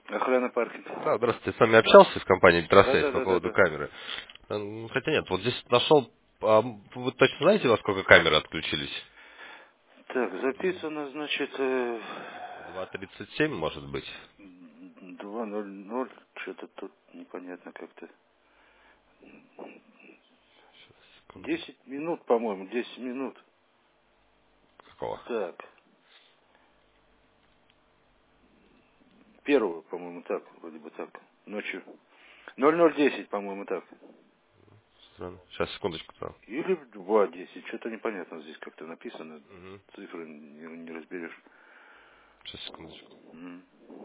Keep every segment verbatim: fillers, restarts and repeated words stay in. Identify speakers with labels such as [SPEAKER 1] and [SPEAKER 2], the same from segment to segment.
[SPEAKER 1] Охрана паркинга.
[SPEAKER 2] Да, здравствуйте. С вами общался из компании
[SPEAKER 1] Да,
[SPEAKER 2] Петросвязь
[SPEAKER 1] да,
[SPEAKER 2] по
[SPEAKER 1] да, да,
[SPEAKER 2] поводу
[SPEAKER 1] да.
[SPEAKER 2] камеры. М, Хотя нет, вот здесь нашел... а вы точно знаете, во сколько камеры отключились?
[SPEAKER 1] Так, записано, значит, э,
[SPEAKER 2] два тридцать семь, может быть?
[SPEAKER 1] два ноль ноль, что-то тут непонятно как-то.
[SPEAKER 2] Секунду.
[SPEAKER 1] Десять минут, по-моему, десять минут.
[SPEAKER 2] Какого?
[SPEAKER 1] Так, первого, по-моему, так, вроде бы так, ночью. ноль ноль десять, по-моему, так.
[SPEAKER 2] Странно. Сейчас, секундочку. Да.
[SPEAKER 1] Или в два десять, что-то непонятно здесь как-то написано.
[SPEAKER 2] Мгм.
[SPEAKER 1] Цифры не, не разберешь.
[SPEAKER 2] Сейчас, секундочку.
[SPEAKER 1] М.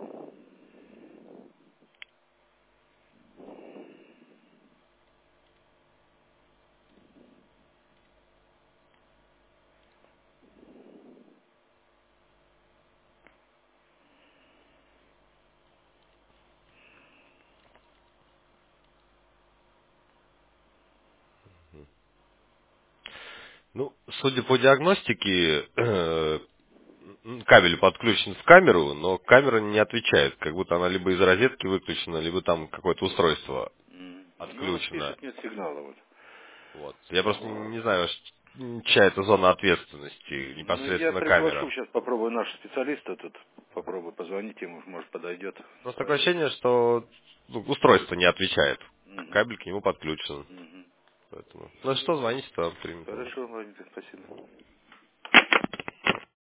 [SPEAKER 2] Ну, судя по диагностике, э, м, кабель подключен в камеру, но камера не отвечает. Как будто она либо из розетки выключена, либо там какое-то устройство
[SPEAKER 1] М. Ну, вот
[SPEAKER 2] отключено.
[SPEAKER 1] пишет, нет сигнала вот.
[SPEAKER 2] Вот. Я просто не знаю, ш- чья это зона ответственности,
[SPEAKER 1] Ну, я
[SPEAKER 2] непосредственно
[SPEAKER 1] приглашу
[SPEAKER 2] камера.
[SPEAKER 1] сейчас, попробую нашего специалиста тут, попробую позвонить ему, может, подойдет.
[SPEAKER 2] Просто такое
[SPEAKER 1] Скажет.
[SPEAKER 2] ощущение, что ну, устройство не отвечает.
[SPEAKER 1] Мгм.
[SPEAKER 2] Кабель к нему подключен.
[SPEAKER 1] Мгм.
[SPEAKER 2] Поэтому. Ну что, звоните, то примет.
[SPEAKER 1] Хорошо, Владимир, спасибо.